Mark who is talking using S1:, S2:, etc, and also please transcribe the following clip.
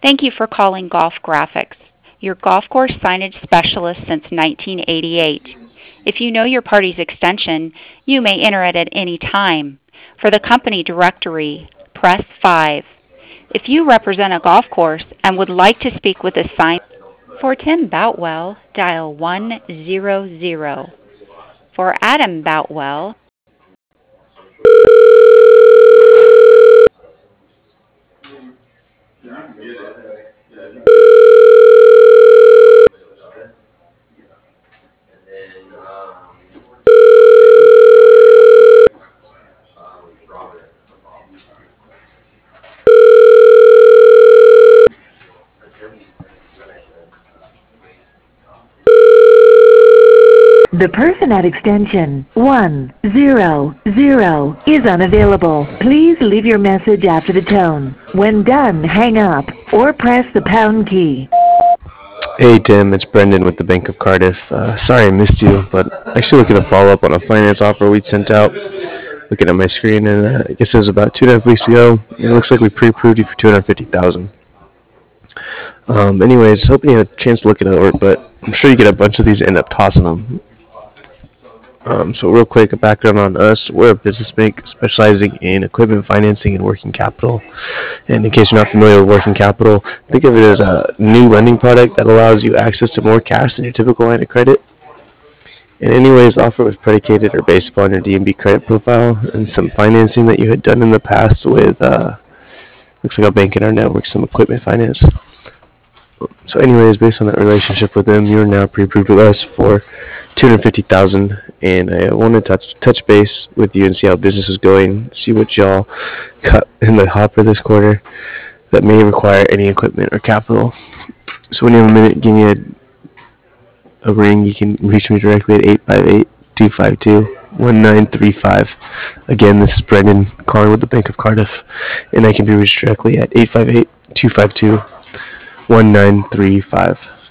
S1: Thank you for calling Golf Graphics, your golf course signage specialist since 1988. If you know your party's extension, you may enter it at any time. For the company directory, press 5. If you represent a golf course and would like to speak with a sign for Tim Boutwell, dial 100. For Adam Boutwell,
S2: The person at extension 100 is unavailable. Please leave your message after the tone. When done, hang up or press the pound key.
S3: Hey Tim, it's Brendan with the Bank of Cardiff. Sorry I missed you, but actually looking to follow up on a finance offer we sent out. Looking at my screen, and I guess it was about 2.5 weeks ago. It looks like we pre-approved you for $250,000. Anyways, hoping you had a chance to look it over, but I'm sure you get a bunch of these and end up tossing them. So real quick, a background on us. We're a business bank specializing in equipment financing and working capital. And in case you're not familiar with working capital, think of it as a new lending product that allows you access to more cash than your typical line of credit. And anyways, the offer was predicated or based upon your D&B credit profile and some financing that you had done in the past with, looks like a bank in our network, some equipment finance. So anyways, based on that relationship with them, you're now pre-approved with us for $250,000, and I want to touch base with you and see how business is going, see what y'all cut in the hopper this quarter that may require any equipment or capital. So when you have a minute, give me a ring. You can reach me directly at 858-252-1935. Again, this is Brendan calling with the Bank of Cardiff, and I can be reached directly at 858-252-1935.